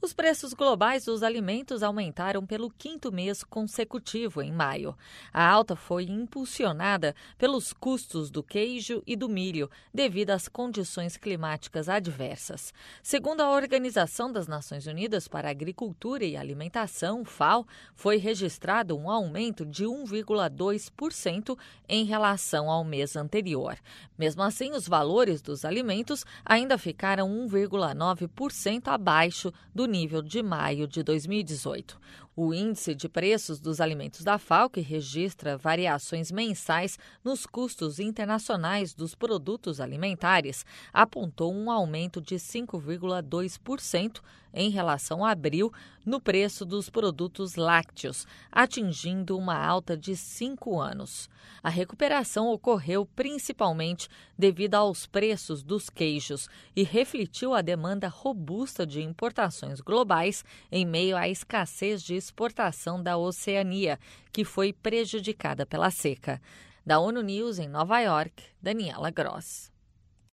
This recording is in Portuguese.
Os preços globais dos alimentos aumentaram pelo quinto mês consecutivo em maio. A alta foi impulsionada pelos custos do queijo e do milho, devido às condições climáticas adversas. Segundo a Organização das Nações Unidas para a Agricultura e Alimentação, FAO, foi registrado um aumento de 1,2% em relação ao mês anterior. Mesmo assim, os valores dos alimentos ainda ficaram 1,9% abaixo do nível de maio de 2018. O índice de preços dos alimentos da FAO, que registra variações mensais nos custos internacionais dos produtos alimentares, apontou um aumento de 5,2% em relação a abril no preço dos produtos lácteos, atingindo uma alta de 5 anos. A recuperação ocorreu principalmente devido aos preços dos queijos e refletiu a demanda robusta de importações globais em meio à escassez de exportação da Oceania, que foi prejudicada pela seca. Da ONU News em Nova York, Daniela Gross.